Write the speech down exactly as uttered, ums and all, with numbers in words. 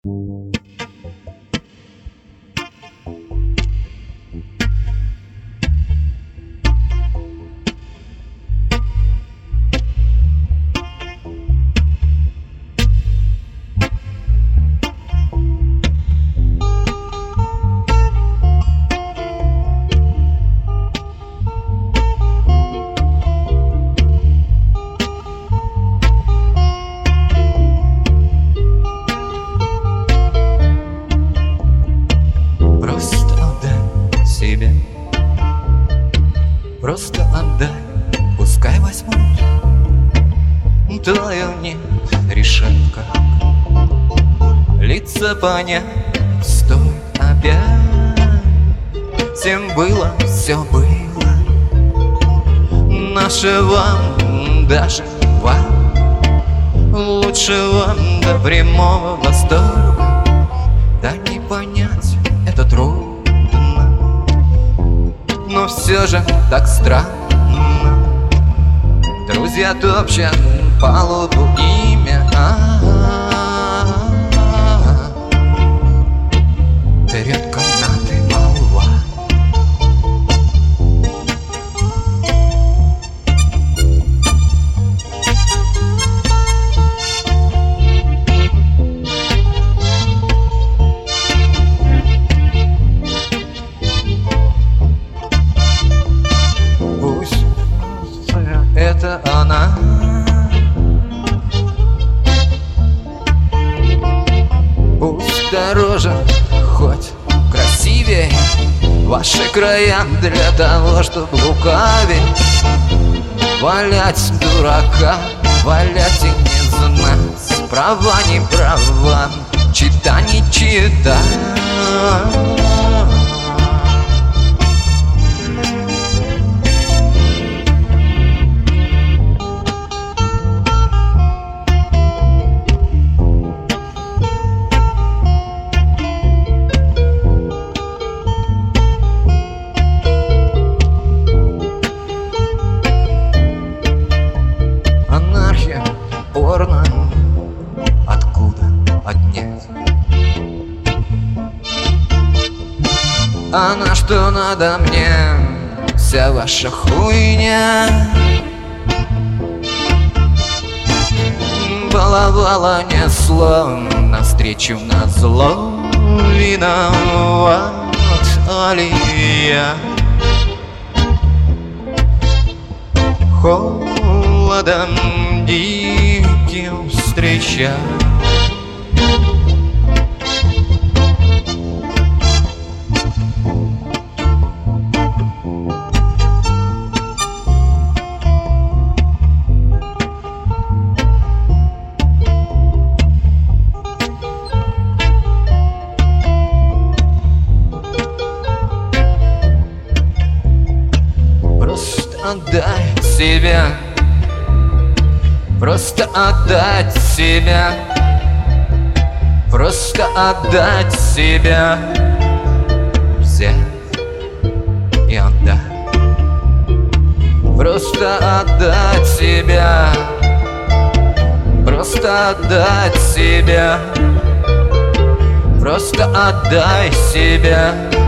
Просто отдай, пускай возьмут. Твою нет, решат как лица понять стоит опять. Всем было, все было наше вам, даже вам. Лучше вам до прямого восторга. Да не понять, это трудно, но все же так странно. Друзья топчат палубу имя. Вперед канаты молва. Пусть это она, пусть дороже, хоть красивее ваши края, для того, чтобы лукавить, валять дурака, валять и не знать, права не права, чита не чита. Порно, откуда отнять? А на что надо мне вся ваша хуйня? Баловала несло навстречу назло. Виноват ли я? Холодом диким встреча. Просто отдай себя, просто отдать себя, просто отдать себя, взять и отдать. Просто отдать себя, просто отдать себя, просто отдай себя.